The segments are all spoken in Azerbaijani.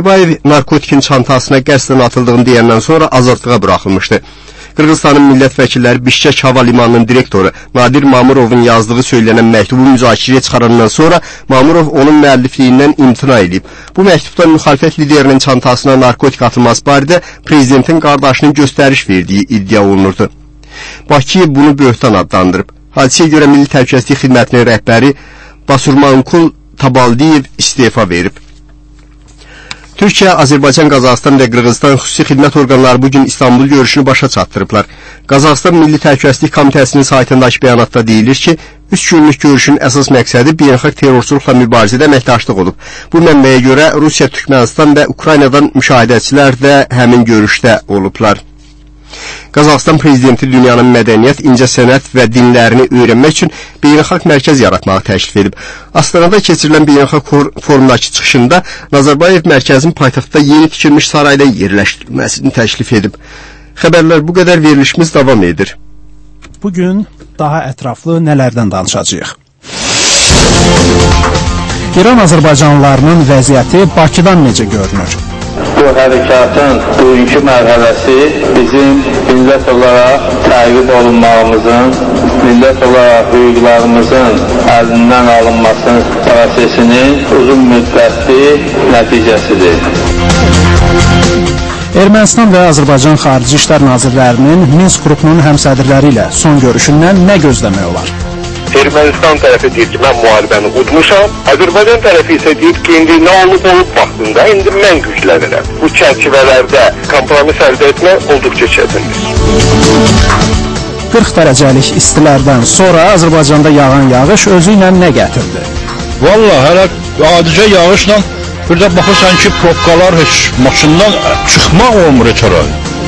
Nazarbayev narkotikin çantasına qəsdən atıldığını deyəndən sonra azadlığa buraxılmışdı. Qırğızstanın millət vəkilləri Bişkek hava limanının direktoru Nadir Mamurovun yazdığı söylənən məktubu müzakirəyə çıxarandan sonra Mamurov onun müəllifliyindən imtina edib. Bu məktubda müxalifət liderinin çantasına narkotik atılması barədə prezidentin qardaşının göstəriş verdiyi iddia olunurdu. Bakı bunu böhtan adlandırıb. Hadisəyə görə Milli Təhlükəsizlik Xidmətinin rəhbəri Basurmankul Tabaldiyev istefa verib. Türkiyə, Azərbaycan, Qazaxıstan və Qırğızstan xüsusi xidmət orqanları bugün İstanbul görüşünü başa çatdırıblar. Qazaxıstan Milli Təhlükəsizlik Komitəsinin saytındakı bəyanatda deyilir ki, 3 günlük görüşün əsas məqsədi beynəlxalq terrorçuluqla mübarizədə əməkdaşlıq olub. Bu mənbəyə görə Rusiya, Türkmənistan və Ukraynadan müşahidəçilər də həmin görüşdə olublar. Qazaxıstan prezidenti dünyanın mədəniyyət, incəsənət və dinlərini öyrənmək üçün beynəlxalq mərkəz yaratmağı təklif edib. Astanada keçirilən beynəlxalq forumdakı çıxışında Nazarbayev mərkəzin paytaxtda yeni tikilmiş sarayda yerləşdirilməsini təklif edib. Xəbərlər bu qədər, verilişimiz davam edir. Bugün daha ətraflı nələrdən danışacağıq? İran azərbaycanlılarının vəziyyəti Bakıdan necə görünür? Bu hərəkatın bugünkü mərhələsi bizim millət olaraq təqib olunmağımızın, millət olaraq hüquqlarımızın əlindən alınması prosesinin uzun müddətli nəticəsidir. Ermənistan və Azərbaycan Xarici İşlər Nazirlərinin Minsk qrupunun həmsədrləri ilə son görüşündən nə gözləmək olar? Ermənistan tərəfi deyir ki, mən müharibəni udmuşam. Azərbaycan tərəfi isə deyir ki, indi nə olub vaxtında, indi mən güclənirəm. Bu çərçivələrdə kompromis əldə etmək olduqca çətindir. 40 dərəcəlik istilərdən sonra Azərbaycanda yağan yağış özü ilə nə gətirdi? Vallahi hələ adicə yağışla bir də baxırsan ki, probkalar heç maşından çıxmaq olmur heç ara.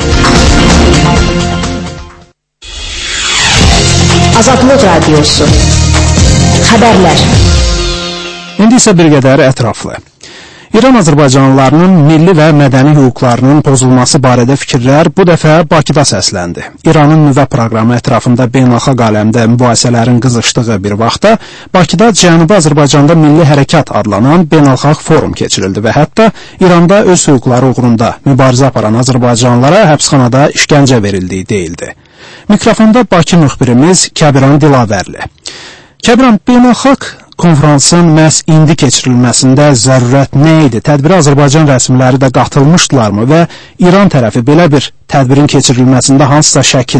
Azadlıq Radiosu. Xəbərlər. İndi isə bir qədər ətraflı. İran azərbaycanlılarının milli və mədəni hüquqlarının pozulması barədə fikirlər bu dəfə Bakıda səsləndi. İranın nüvə proqramı ətrafında beynəlxalq aləmdə mübahisələrin qızışdığı bir vaxtda Bakıda Cənubi Azərbaycanda Milli Hərəkat adlanan beynəlxalq forum keçirildi və hətta İranda öz hüquqları uğrunda mübarizə aparan azərbaycanlılara həbsxanada işgəncə verildiyi deyildi. Mikrofonda Bakı müxbirimiz Kəbiran Dilavərli. Kəbiran, beynəlxalq konferansın məhz indi keçirilməsində zərurət nə idi? Tədbirə Azərbaycan rəsmiləri də qatılmışdılarmı və İran tərəfi belə bir tədbirin keçirilməsinə hansısa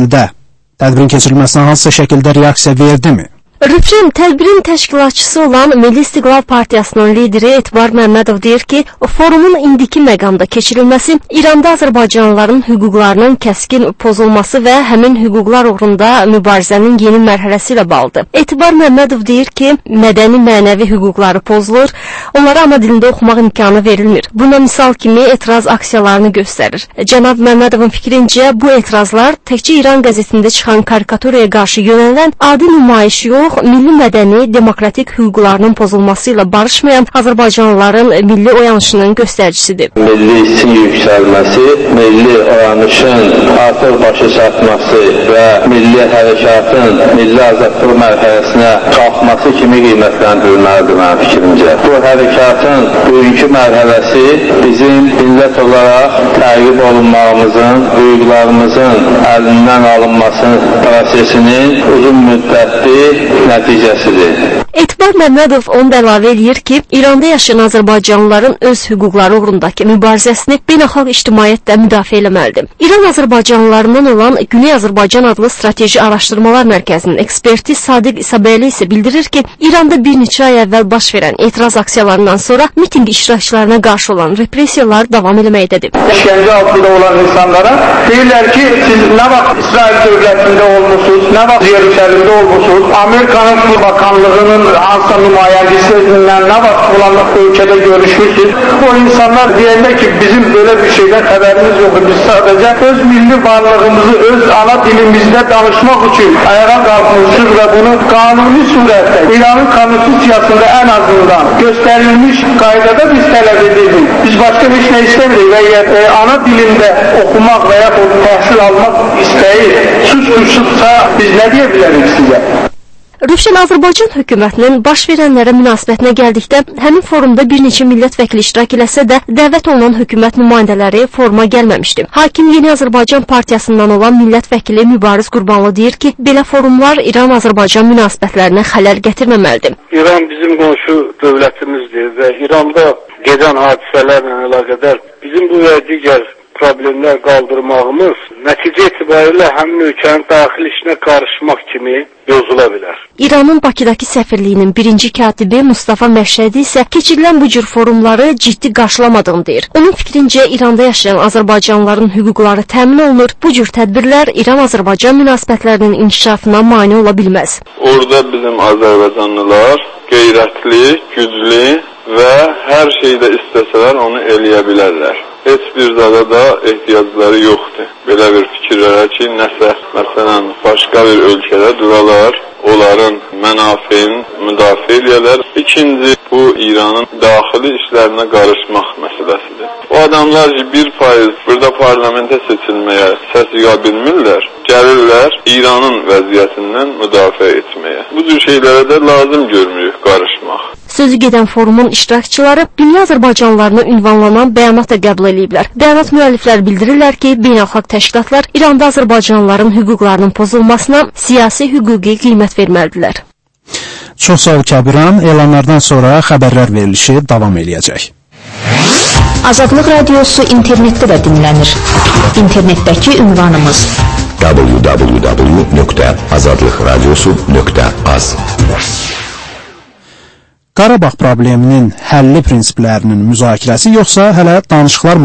şəkildə reaksiya verdimi? Rüfrim, tədbirin təşkilatçısı olan Milli İstiqlal Partiyasının lideri Etibar Məmmədov deyir ki, forumun indiki məqamda keçirilməsi İranda azərbaycanlıların hüquqlarının kəskin pozulması və həmin hüquqlar uğrunda mübarizənin yeni mərhələsi ilə bağlıdır. Etibar Məmmədov deyir ki, mədəni mənəvi hüquqları pozulur, onlara ana dilində oxumaq imkanı verilmir. Buna misal kimi etiraz aksiyalarını göstərir. Cənab Məmmədovun fikrincə, bu etirazlar təkcə İran qəzetində çıxan karikaturaya qarşı yönələn adi nümayiş yox, milli mədəni, demokratik hüquqlarının pozulması ilə barışmayan Azərbaycanlıların milli oyanışının göstəricisidir. Milli hissin yüksəlməsi, milli oyanışın artıq başa çatması və milli hərəkatın milli azadlıq mərhələsinə qalxması kimi qiymətləndirilməlidir mənim fikrimcə. Bu hərəkatın bugünkü mərhələsi bizim millət olaraq təqib olunmağımızın, hüquqlarımızın əlindən alınması prosesinin uzun müddətli nəticəsidir. Etibar Məmmədov onu da əlavə edir ki, İranda yaşayan azərbaycanlıların öz hüquqları uğrundakı mübarizəsini beynəlxalq ictimaiyyət də müdafiə eləməlidir. İran azərbaycanlılarından olan Güney Azərbaycan adlı strateji araşdırmalar mərkəzinin eksperti Sadiq İsabəyli isə bildirir ki, İranda bir neçə ay əvvəl baş verən etiraz aksiyalarından sonra miting iştirakçılarına qarşı olan repressiyalar davam eləməkdədir. İşgəncə altında olan insanlara deyirlər ki, siz nə vaxt İsrail dövlətində olmuşsunuz, nə vaxt Yeruşəlimdə olmuşsunuz, Amerikanın Bakanlığının hansısa nümayəndəsindən nə vaxt olan ölkədə görüşürsünüz. O insanlar deyirlər ki, bizim böyle bir şeydən xəbərimiz yoxdur. Biz sadəcə öz milli varlığımızı öz ana dilimizdə danışmaq üçün ayağa qalxmışıq və bunu qanuni surətdə İranın konstitusiyasında ən azından göstərilmiş qaydada biz tələb edirik. Biz başqa heç nə istəmirik və ana dilimdə oxumaq və ya təhsil almaq istəyir. Suç suçsa biz nə deyə bilərik sizə? Rövşən, Azərbaycan hökumətinin baş verənlərə münasibətinə gəldikdə, həmin forumda bir neçə millət vəkili iştirak eləsə də, dəvət olunan hökumət nümayəndələri foruma gəlməmişdi. Hakim Yeni Azərbaycan Partiyasından olan millət vəkili Mübariz Qurbanlı deyir ki, belə forumlar İran-Azərbaycan münasibətlərinə xələl gətirməməlidir. İran bizim qonşu dövlətimizdir və İranda gedən hadisələrlə əlaqədar bizim bu və digər problemlər qaldırmağımız nəticə etibarilə həmin ölkənin daxili işinə qarışmaq kimi yozula bilər. İranın Bakıdakı səfirliyinin birinci katibi Mustafa Məşədi isə keçirilən bu cür forumları ciddi qarşılamadığını deyir. Onun fikrincə İranda yaşayan azərbaycanlıların hüquqları təmin olunur. Bu cür tədbirlər İran-Azərbaycan münasibətlərinin inkişafına mane ola bilməz. Orada bizim azərbaycanlılar qeyrətli, güclü və hər şeydə istəsələr onu eləyə bilərlər. Heç bir zada da ehtiyacları yoxdur. Belə bir fikirlərə ki, nəsə, məsələn, başqa bir ölkədə duralar, onların mənafeyini müdafiə edərlər. İkinci, bu İranın daxili işlərinə qarışmaq məsələsidir. O adamlar ki, 1% burada parlamentə seçilməyə səs yığa bilmirlər, gəlirlər İranın vəziyyətindən müdafiə etməyə. Bu cür şeylərə də lazım görmürük qarışmaq. Sözü gedən forumun iştirakçıları dünya azərbaycanlılarına ünvanlanan bəyanat da qəbul ediblər. Bəyanat müəllifləri bildirirlər ki, beynəlxalq təşkilatlar İranda azərbaycanlıların hüquqlarının pozulmasına siyasi hüquqi qiymət verməlidirlər. Çox sağ ol Kəbiran. Elanlardan sonra xəbərlər verilişi davam eləyəcək. Azadlıq Radiosu internetdə də dinlənir. İnternetdəki ünvanımız www.azadlıqradiosu.az. Qarabağ probleminin həlli prinsiplərinin müzakirəsi yoxsa hələ danışıqlar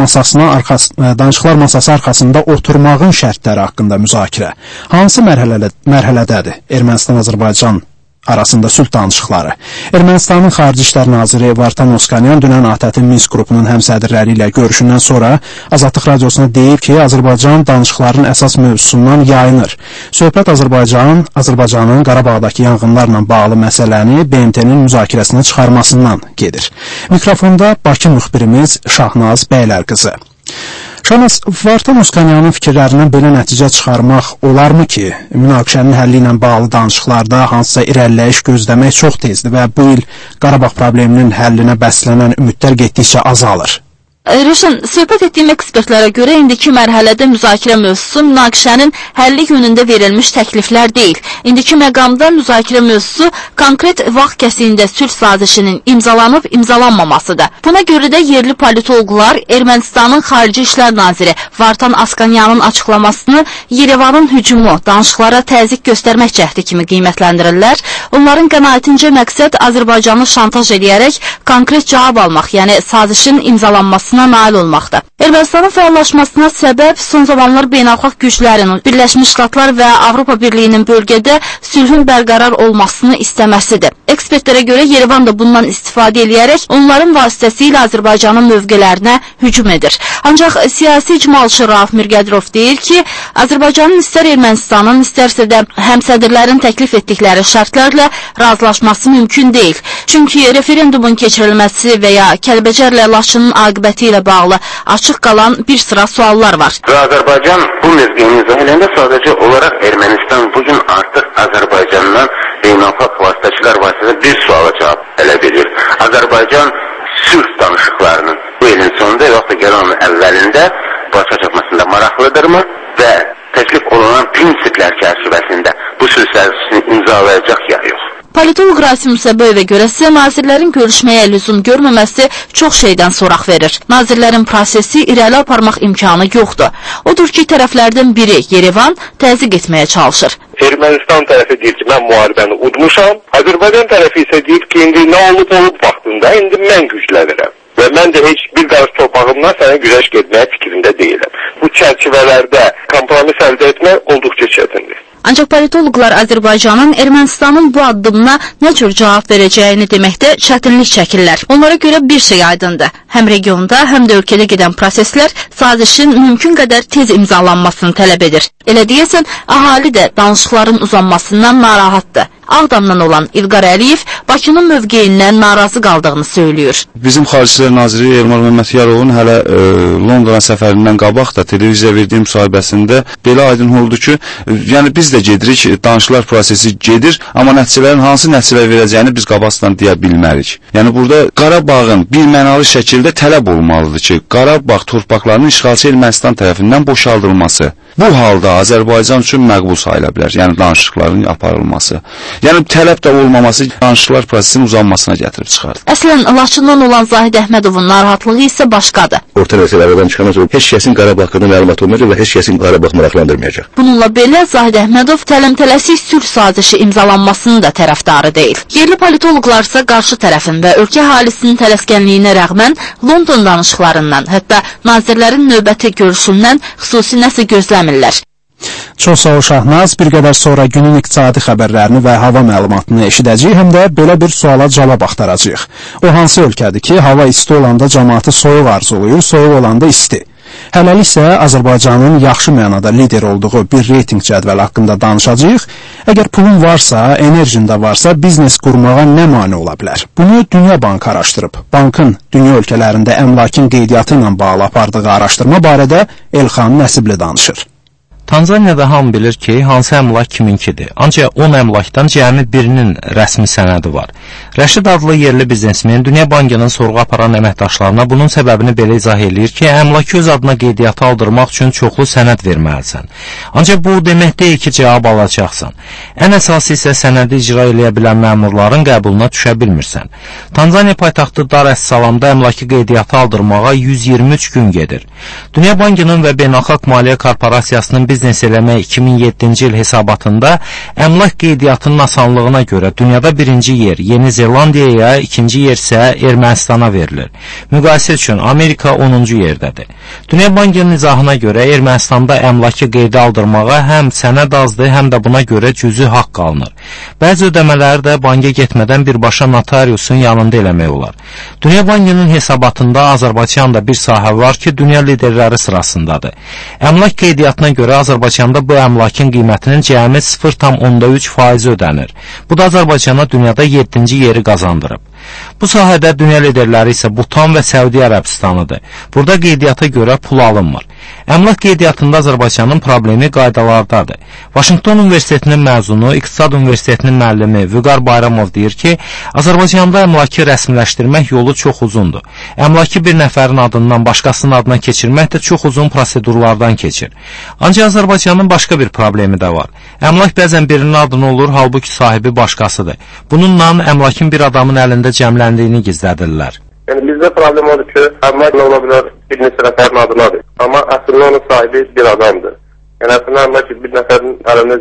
masası arxasında oturmağın şərtləri haqqında müzakirə? Hansı mərhələdədir Ermənistan-Azərbaycan arasında sülh danışıqları? Ermənistanın Xarici İşlər Naziri Vartan Oskanyan dünən ATƏT-in Minsk qrupunun həmsədrləri ilə görüşündən sonra Azadlıq Radiosuna deyib ki, Azərbaycan danışıqların əsas mövzusundan yayınır. Söhbət Azərbaycanın Qarabağdakı yanğınlarla bağlı məsələni BMT-nin müzakirəsinə çıxarmasından gedir. Mikrofonda Bakı müxbirimiz Şahnaz Bəylər qızı. Şahnaz, Vartan Oskanyanın fikirlərindən belə nəticə çıxarmaq olarmı ki, münaqişənin həlli ilə bağlı danışıqlarda hansısa irəliləyiş gözləmək çox tezdir və bu il Qarabağ probleminin həllinə bəslənən ümidlər getdikcə azalır? Rövşən, söhbət etdiyim ekspertlərə görə indiki mərhələdə müzakirə mövzusu münaqişənin həlli yönündə verilmiş təkliflər deyil. İndiki məqamda müzakirə mövzusu konkret vaxt kəsiyində sülh sazişinin imzalanıb imzalanmamasıdır. Buna görə də yerli politoloqlar Ermənistanın Xarici İşlər Naziri Vartan Oskanyanın açıqlamasını Yerevanın hücumu, danışıqlara təzyiq göstərmək cəhdi kimi qiymətləndirirlər. Onların qənaətincə məqsəd Azərbaycanı şantaj edərək konkret cavab almaq, yəni sazişin imzalanmasına nail olmaqda. Ermənistanın fəallaşmasına səbəb son zamanlar beynəlxalq güclərin, Birləşmiş Ştatlar və Avropa Birliyinin bölgədə sülhün bərqərar olmasını istəməsidir. Ekspertlərə görə Yerevan da bundan istifadə edərək onların vasitəsilə Azərbaycanın mövqələrinə hücum edir. Ancaq siyasi icmalçı Rauf Mirgədirov deyir ki, Azərbaycanın istər Ermənistanın, istərsə də həmsədrlərin təklif etdikləri şərtlərlə razılaşması mümkün deyil. Çünki referendumun keçirilməsi və ya Kəlbəcərlə Laçının aqibəti ilə bağlı açıq qalan bir sıra suallar var. Və Azərbaycan bu mövqeyini izah edəndə sadəcə olaraq Ermənistan bugün artıq Azərbaycandan beynəlxalq vasitəçilər vasitəsilə bir suala cavab tələb edir. Azərbaycan sülh danışıqlarının bu ilin sonunda yoxsa gələn əvvəlində başa çatmasında maraqlıdırmı və təklif olunan prinsiplər çərçivəsində bu sülh sazişini imzalayacaq ya yox? Politolog Rasim Musəbəyevə görəsə, nazirlərin görüşməyə lüzum görməməsi çox şeydən soraq verir. Nazirlərin prosesi irəli aparmaq imkanı yoxdur. Odur ki, tərəflərdən biri Yerevan təzyiq etməyə çalışır. Ermənistan tərəfi deyir ki, mən müharibəni udmuşam. Azərbaycan tərəfi isə deyir ki, indi nə olub vaxtında, indi mən güclənirəm. Və mən də heç bir qarış torpağımdan sənə güləş getməyə fikrində deyiləm. Bu çərçivələrdə kompromis əldə etmək olduqca çətindir. Ancaq politoloqlar Azərbaycanın Ermənistanın bu addımına nə cür cavab verəcəyini deməkdə çətinlik çəkirlər. Onlara görə bir şey aydındır. Həm regionda, həm də ölkədə gedən proseslər sazişin mümkün qədər tez imzalanmasını tələb edir. Elə deyəsən, əhali də danışıqların uzanmasından narahatdır. Ağdamdan olan İlqar Əliyev Bakının mövqeyindən narazı qaldığını söylüyor. Bizim Xaricilər Naziri Elmar Məmmədyarovun hələ Londona səfərindən qabaq da televiziyaya verdiyi müsahibəsində belə aydın oldu ki, yəni biz də gedirik, danışıqlar prosesi gedir, amma nəticələrin hansı nəticələr verəcəyini biz qabaqdan deyə bilmərik. Yəni burada Qarabağın birmənalı şəkildə tələb olmalıdır ki, Qarabağ torpaqlarının işğalçı Ermənistan tərəfindən boşaldılması. Bu halda Azərbaycan üçün məqbul sayıla bilər, yəni danışıqların aparılması. Yəni tələb də olmaması danışıqlar prosesinin uzanmasına gətirib çıxardı. Əslən, Laçından olan Zahid Əhmədovun narahatlığı isə başqadır. Orta məsələlərdən çıxandan sonra heç kəsin Qarabağ haqqında məlumat olmayacaq və heç kəsin Qarabağ maraqlandırmayacaq. Bununla belə Zahid Əhmədov tələm-tələsik sülh sazişi imzalanmasının da tərəfdarı deyil. Yerli politoloqlar isə qarşı tərəfin və ölkə əhalisinin tələskənliyinə rəğmən London danışıqlarından, hətta nazirlərin növbəti görüşündən xüsusi nəsə gözləmirlər. Çox sağ ol Şahnaz, bir qədər sonra günün iqtisadi xəbərlərini və hava məlumatını eşidəcəyik, həm də belə bir suala cavab axtaracağıq. O hansı ölkədir ki, hava isti olanda cəmaatı soyuq arzulayır, soyuq olanda isti? Hələlik isə Azərbaycanın yaxşı mənada lider olduğu bir reyting cədvəli haqqında danışacağıq. Əgər pulun varsa, enerjin də varsa, biznes qurmağa nə mane ola bilər? Bunu Dünya Bankı araşdırıb. Bankın dünya ölkələrində əmlakın qeydiyyatı ilə bağlı apardığı araşdırma barədə Elxan Nəsibli danışır. Tanzaniyada hamı bilir ki, hansı əmlak kiminkidir. Ancaq 10 əmlakdan cəmi birinin rəsmi sənədi var. Rəşid adlı yerli biznesmen Dünya Bankının sorğu aparan əməkdaşlarına bunun səbəbini belə izah eləyir ki, əmlakı öz adına qeydiyyata aldırmaq üçün çoxlu sənəd verməlisən. Ancaq bu demək deyil ki, cavab alacaqsan. Ən əsası isə sənədi icra eləyə bilən məmurların qəbuluna düşə bilmirsən. Tanzaniya paytaxtı Dar es Salaamda əmlakı qeydiyyata aldırmağa 123 gün gedir. Dünya Bankının və Beynəlxalq Maliyyə Korporasiyasının biznes eləmək 2007-ci il hesabatında əmlak qeydiyyatının asanlığına görə dünyada birinci yer Yeni Zelandiyaya, ikinci yer isə Ermənistana verilir. Müqayisə üçün Amerika 10-cu yerdədir. Dünya Bankının izahına görə Ermənistanda əmlakı qeydə aldırmağa həm sənəd azdır, həm də buna görə cüzi haqq alınır. Bəzi ödəmələri də banka getmədən birbaşa notariusun yanında eləmək olar. Dünya Bankının hesabatında Azərbaycanda bir sahə var ki, dünya liderləri sırasındadır. Əmlak qeydiyyatına görə Azərbaycanda bu əmlakın qiymətinin cəmi 0,3% ödənir. Bu da Azərbaycana dünyada 7-ci yeri qazandırıb. Bu sahədə dünya liderləri isə Butan və Səudi Ərəbistanıdır. Burada qeydiyyata görə pul alınmır. Əmlak qeydiyyatında Azərbaycanın problemi qaydalardadır. Vaşinqton Universitetinin məzunu, İqtisad Universitetinin müəllimi Vüqar Bayramov deyir ki, Azərbaycanda əmlakı rəsmiləşdirmək yolu çox uzundur. Əmlakı bir nəfərin adından başqasının adına keçirmək də çox uzun prosedurlardan keçir. Ancaq Azərbaycanın başqa bir problemi də var. Əmlak bəzən birinin adına olur, halbuki sahibi başqasıdır. Bununla əmlakın bir adamın əlində cəmləndiyini gizlədirlər. Yəni bizdə problem odur ki, əmlak ola bilər bir neçə nəfərin adınadır. Amma əslində onun sahibi bir adamdır. Yəni əslində əmlak bir nəfərin əlində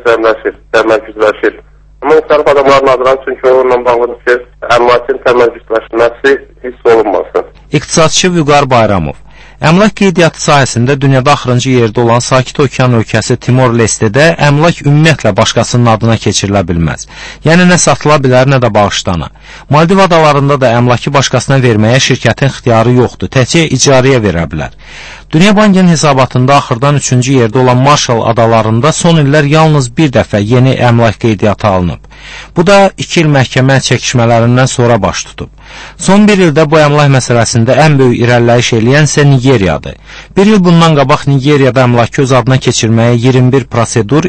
cəmləşir. Amma müxtəlif adamların adına çünki onunla bağlıdır ki, əmlakın təməlcüzləşməsi hiss olunmasın. İqtisadçı Vüqar Bayramov. Əmlak qeydiyyatı sahəsində dünyada axırıncı yerdə olan Sakit Okean ölkəsi Timor-Lestedə əmlak ümumiyyətlə başqasının adına keçirilə bilməz. Yəni nə satıla bilər, nə də bağışlana. Maldiv adalarında da əmlakı başqasına verməyə şirkətin ixtiyarı yoxdur, təkcə icarəyə verə bilər. Dünya Bankının hesabatında axırdan 3-cü yerdə olan Marshall adalarında son illər yalnız bir dəfə yeni əmlak qeydiyyatı alınıb. Bu da 2 il məhkəmə çəkişmələrindən sonra baş tutub. Son bir ildə bu əmlak məsələsində ən böyük irəliləyiş eləyən isə Nigeriyadır. Bir il bundan qabaq Nigeriyada əmlakı öz adına keçirməyə 21 prosedur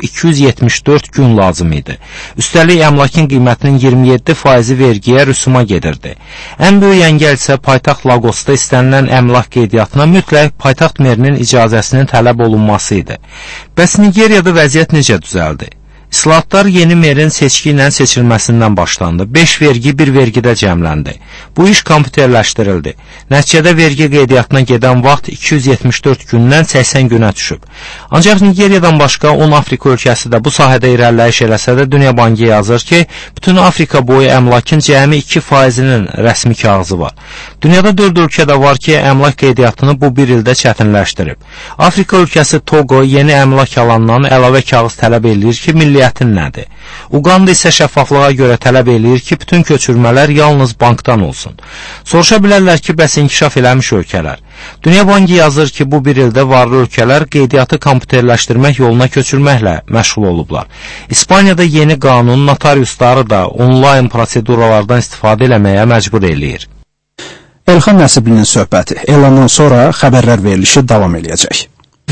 274 gün lazım idi. Üstəlik əmlakın qiymətinin 27% vergiyə rüsuma gedirdi. Ən böyük əngəl isə paytaxt Lagosda istənilən əmlak qeydiyyatına mütləq paytaxt merinin icazəsinin tələb olunması idi. Bəs Nigeriyada vəziyyət necə düzəldi? İslahatlar yeni merin seçki ilə seçilməsindən başlandı. 5 vergi bir vergidə cəmləndi. Bu iş kompüterləşdirildi. Nəticədə vergi qeydiyyatına gedən vaxt 274 gündən 80 günə düşüb. Ancaq Nigeriyadan başqa 10 Afrika ölkəsi də bu sahədə irəliləyiş eləsə də Dünya Bankı yazır ki, bütün Afrika boyu əmlakın cəmi 2%-nin rəsmi kağızı var. Dünyada 4 ölkədə var ki, əmlak qeydiyyatını bu bir ildə çətinləşdirib. Afrika ölkəsi Togo yeni əmlak alandan əlavə kağız tələb edir ki, milli məsuliyyətin nədir? Uqanda isə şəffaflığa görə tələb eləyir ki, bütün köçürmələr yalnız bankdan olsun. Soruşa bilərlər ki, bəs inkişaf eləmiş ölkələr. Dünya Bankı yazır ki, bu bir ildə varlı ölkələr qeydiyyatı kompüterləşdirmək yoluna köçürməklə məşğul olublar. İspaniyada yeni qanun notariusları da onlayn proseduralardan istifadə eləməyə məcbur eləyir. Elxan Nəsiblinin söhbəti elandan sonra xəbərlər verilişi davam eləyəcək.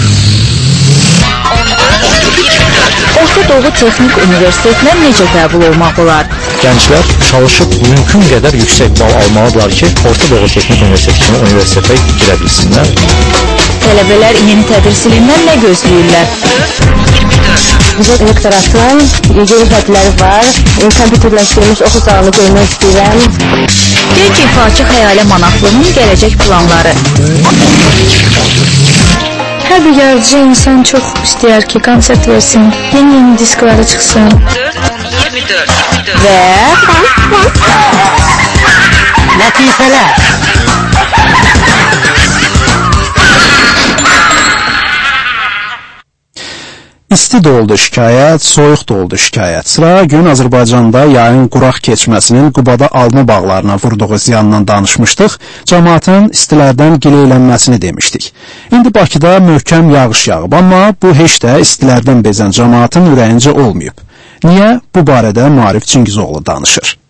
Orta Doğu Texnik Universitetinə necə qəbul olmaq olar? Gənclər çalışıb mümkün qədər yüksək bal almalıdırlar ki, Orta Doğu Texnik Universiteti kimi universitetə girə bilsinlər. Tələbələr yeni tədris ilindən nə gözləyirlər? Bizə elektoratın yeni hədləri var, kompüterləşdirilmiş oxu zalını görmək istəyirəm. Gənc ifaçı Xəyalə Manaqlının gələcək planları. Hər bir yaradıcı insan çox istəyər ki, konsert versin, yeni diskları çıxsın. Və nəticələr. İsti də oldu şikayət, soyuq da oldu şikayət. Sıra gün Azərbaycanda yayın quraq keçməsinin Qubada alma bağlarına vurduğu ziyandan danışmışdıq, cəmaatın istilərdən gileylənməsini demişdik. İndi Bakıda möhkəm yağış yağıb, amma bu heç də istilərdən bezən cəmaatın ürəyincə olmayıb. Niyə? Bu barədə Maarif Çingizoğlu danışır.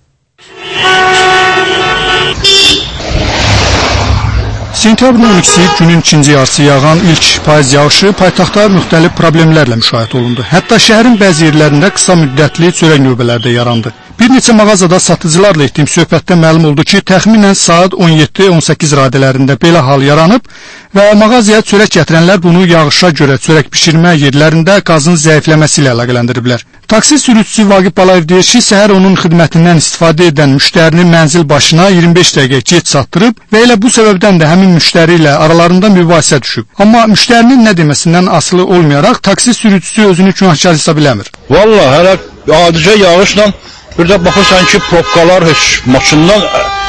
Sentyabrın 12-si günün ikinci yarısı yağan ilk payız yağışı paytaxtda müxtəlif problemlərlə müşahidə olundu. Hətta şəhərin bəzi yerlərində qısa müddətli çörək növbələri də yarandı. Bir neçə mağazada satıcılarla etdiyim söhbətdə məlum oldu ki, təxminən saat 17-18 radələrində belə hal yaranıb və mağazaya çörək gətirənlər bunu yağışa görə çörək bişirmə yerlərində qazın zəifləməsi ilə əlaqələndiriblər. Taksi sürücüsü Vaqif Balayev deyir ki, səhər onun xidmətindən istifadə edən müştərini mənzil başına 25 dəqiqə gec çatdırıb və elə bu səbəbdən də həmin müştəri ilə aralarında mübahisə düşüb. Amma müştərinin nə deməsindən asılı olmayaraq taksi sürücüsü özünü günahkar hesab eləmir. Vallahi hələ adicə yağışla bir də baxırsan ki, propkalar heç maşından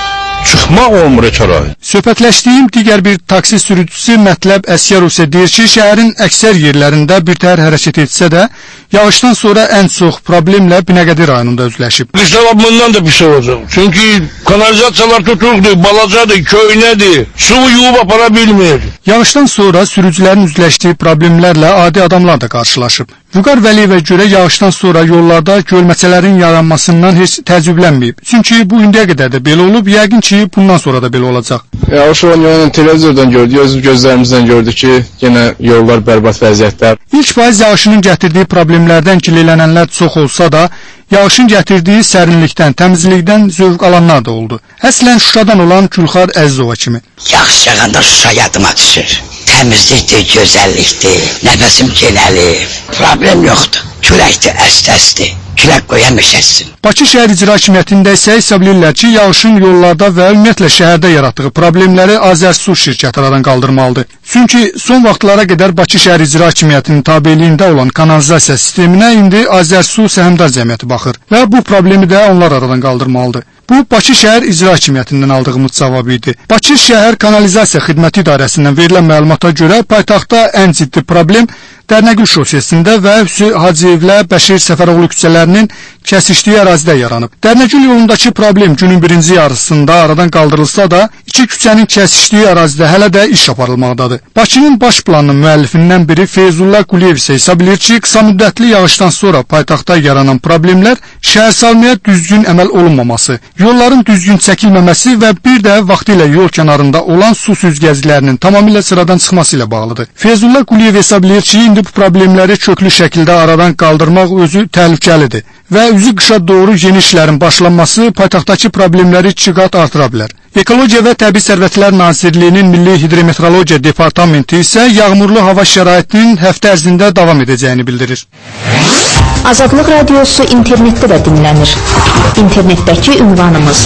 çıxmaq olmur çara. Söhbətləşdiyim digər bir taksi sürücüsü Mətləb Əsgərov isə deyir ki, şəhərin əksər yerlərində birtəhər hərəkət etsə də, yağışdan sonra ən çox problemlə Binəqədi rayonunda üzləşib. Qışlava bundan da pis olacaq. Çünki kanalizasiyalar tutuqdur, balacadır, köynədir, su yuyub apara bilmir. Yağışdan sonra sürücülərin üzləşdiyi problemlərlə adi adamlar da qarşılaşıb. Vüqar Vəliyevə görə yağışdan sonra yollarda gölməçələrin yaranmasından heç təəccüblənməyib. Çünki bu indiyə qədər də belə olub, yəqin ki, bundan sonra da belə olacaq. Yağış olan televizordan gördük, gözlərimizdən gördük ki, yenə yollar bərbad vəziyyətdə. İlk payız yağışının gətirdiyi problemlərdən gileylənənlər çox olsa da, yağışın gətirdiyi sərinlikdən, təmizlikdən zövq alanlar da oldu. Əslən Şuşadan olan Gülxar Əzizova kimi. Yağış yağanda Şuşa yadıma düşür. Təmizlikdir, gözəllikdir, nəfəsim genəlir, problem yoxdur, küləkdir, əstəsdir. Külək qoya meşəsin. Bakı şəhər icra hakimiyyətində isə hesab edirlər ki, yağışın yollarda və ümumiyyətlə şəhərdə yaratdığı problemləri Azərsu şirkəti aradan qaldırmalıdır. Çünki son vaxtlara qədər Bakı şəhər icra hakimiyyətinin tabeliyində olan kanalizasiya sisteminə indi Azərsu Səhmdar Cəmiyyəti baxır və bu problemi də onlar aradan qaldırmalıdır. Bu, Bakı şəhər icra hakimiyyətindən aldığımız cavab idi. Bakı şəhər kanalizasiya xidməti idarəsindən verilən məlumata görə paytaxtda ən ciddi problem Dərnəgül şosesində və Hüsü Hacıyevlə Bəşir Səfəroğlu küçələrinin kəsişdiyi ərazidə yaranıb. Dərnəgül yolundakı problem günün birinci yarısında aradan qaldırılsa da, iki küçənin kəsişdiyi ərazidə hələ də iş aparılmaqdadır. Bakının baş planının müəllifindən biri Feyzullah Quliyev isə hesab edir ki, qısa müddətli yağışdan sonra paytaxtda yaranan problemlər şəhərsalmaya düzgün əməl olunmaması, yolların düzgün çəkilməməsi və bir də vaxtilə yol kənarında olan su süzgəclərinin tamamilə sıradan çıxması ilə bağlıdır. Feyzullah Quliyev hesab edir ki, indi bu problemləri köklü şəkildə aradan qaldırmaq özü təhlükəlidir və üzü qışa doğru yeni işlərin başlanması paytaxtdakı problemləri 2 qat artıra bilər. Ekologiya və Təbii Sərvətlər Nazirliyinin Milli Hidrometeorologiya Departamenti isə yağmurlu hava şəraitinin həftə ərzində davam edəcəyini bildirir. Azadlıq Radiosu internetdə də dinlənir. İnternetdəki ünvanımız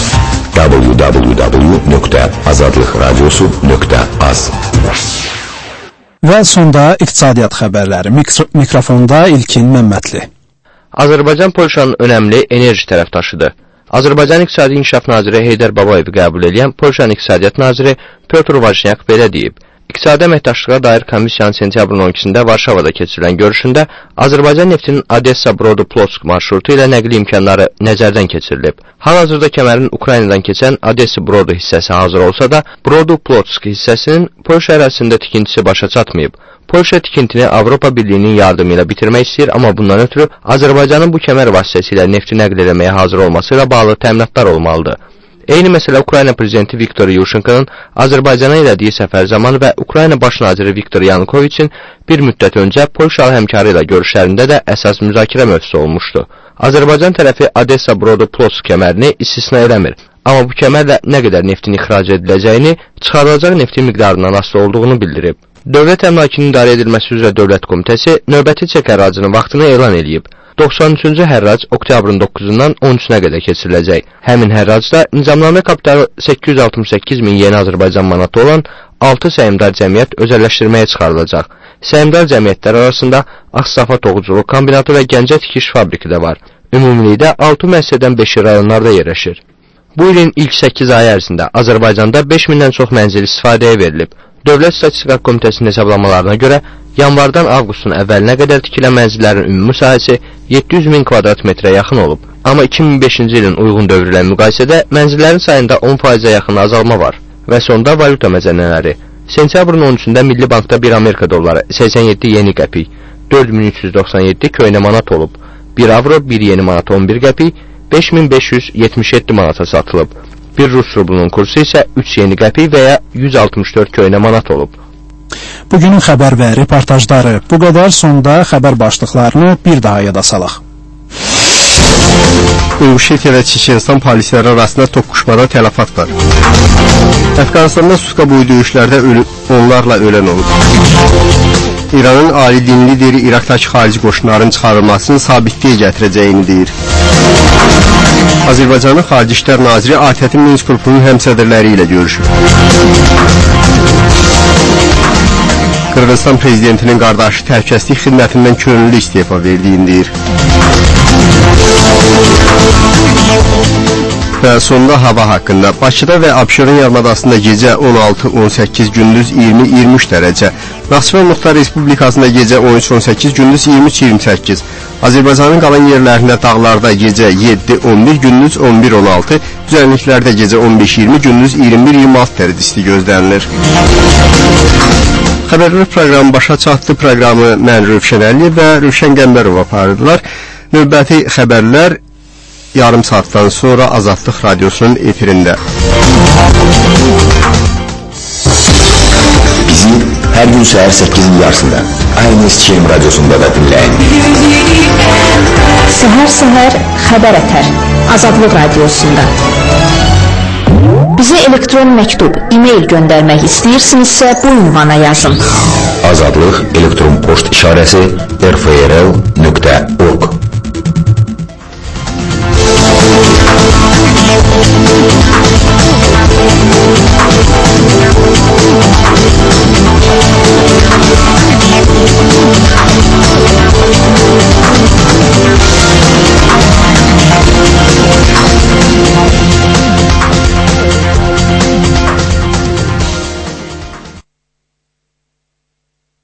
www.azadlıqradiosu.az. Və sonda iqtisadiyyat xəbərləri. Mikrofonda İlkin Məmmədli. Azərbaycan Polşanın önəmli enerji tərəfdaşıdır. Azərbaycan İqtisadi İnkişaf Naziri Heydər Babayevi qəbul edən Polşanın İqtisadiyyat Naziri Pyotr Vajnyak belə deyib. İqtisadi əməkdaşlığa dair komissiyanın sentyabrın 12-də Varşavada keçirilən görüşündə Azərbaycan neftinin Odessa-Brodu-Plotsk marşrutu ilə nəqli imkanları nəzərdən keçirilib. Hal-hazırda kəmərin Ukraynadan keçən Odessa-Brodu hissəsi hazır olsa da, Brodu-Plotsk hissəsinin Polşa ərazisində tikintisi başa çatmayıb. Polşa tikintini Avropa Birliyinin yardımı ilə bitirmək istəyir, amma bundan ötürü Azərbaycanın bu kəmər vasitəsilə nefti nəql eləməyə hazır olması ilə bağlı təminatlar olmalıdır. Eyni məsələ Ukrayna prezidenti Viktor Yushchenko'nun Azərbaycana elədiyi səfər zamanı və Ukrayna baş naziri Viktor Yanukoviçin bir müddət öncə Polşalı həmkarı ilə görüşlərində də əsas müzakirə mövzusu olmuşdu. Azərbaycan tərəfi Odessa-Brodu-Plotsk kəmərini istisna eləmir, amma bu kəmərlə nə qədər neftin ixrac ediləcəyini, çıxarılacaq neftin miqdarından asılı olduğunu bildirib. Dövlət əmlakının idarə edilməsi üzrə Dövlət Komitəsi növbəti çek hərracının vaxtını elan edib. 93-cü hərrac oktyabrın 9-dan 13-nə qədər keçiriləcək. Həmin hərracda nizamnamə kapitalı 868 min yeni Azərbaycan manatı olan 6 səhmdar cəmiyyət özəlləşdirməyə çıxarılacaq. Səhmdar cəmiyyətlər arasında Ağstafa Toxuculuq Kombinatı və Gəncə Tikiş Fabriki də var. Ümumilikdə 6 müəssisədən 5-i rayonlarda yerləşir. Bu ilin ilk 8 ay ərzində Azərbaycanda 5000-dən çox mənzil istifadəyə verilib. Dövlət Statistika Komitəsinin hesablamalarına görə yanvardan avqustun əvvəlinə qədər tikilən mənzillərin ümumi sahəsi 700 min kvadrat metrə yaxın olub. Amma 2005-ci ilin uyğun dövrü ilə müqayisədə mənzillərin sayında 10%-ə yaxın azalma var. Və sonda valyuta məzənələri. Sentyabrın 13-də Milli Bankda 1 Amerika dolları 87 yeni qəpik, 4397 köynə manat olub. 1 avro 1 yeni manat 11 qəpik, 5577 manata satılıb. 1 Rus rublunun kursu isə 3 yeni qəpik və ya 164 köynə manat olub. Bugünün xəbər və reportajları bu qədər. Sonda xəbər başlıqlarını bir daha yada salaq. İnguşetiya və Çeçenistan polisləri arasında toqquşmada tələfat var. Əfqanistanda Sutka boyu döyüşlərdə onlarla ölən olub. İranın ali din lideri İraqdakı xarici qoşunların çıxarılmasını sabitliyə gətirəcəyini deyir. Azərbaycanın Xarici İşlər Naziri ATƏT Minsk qrupunun həmsədrləri ilə görüşür. Qırğızstan prezidentinin qardaşı təhlükəsizlik xidmətindən könüllü istefa verdiyini deyir. Və sonda hava haqqında. Bakıda və Abşeron yarımadasında gecə 16-18, gündüz 20-23 dərəcə. Naxçıvan Muxtar Respublikasında gecə 13-18, gündüz 23-28. Azərbaycanın qalan yerlərində dağlarda gecə 7-11, gündüz 11-16, düzənliklərdə gecə 15-20, gündüz 21-26 dərəcə isti gözlənilir. Xəbərlər proqramı başa çatdı. Proqramı mən Rövşən Əliyev və Rövşən Qəmbərov apardılar. Növbəti xəbərlər yarım saatdan sonra Azadlıq Radiosunun efirində. Bizi hər gün səhər 8-in yarısında aynı Eskişehir Radyosunda da dinləyin. Səhər xəbər ətər Azadlıq Radiosunda. Bizə elektron məktub, e-mail göndərmək istəyirsinizsə bu ünvana yazın. Azadlıq elektron poçt işarəsi rfrl.org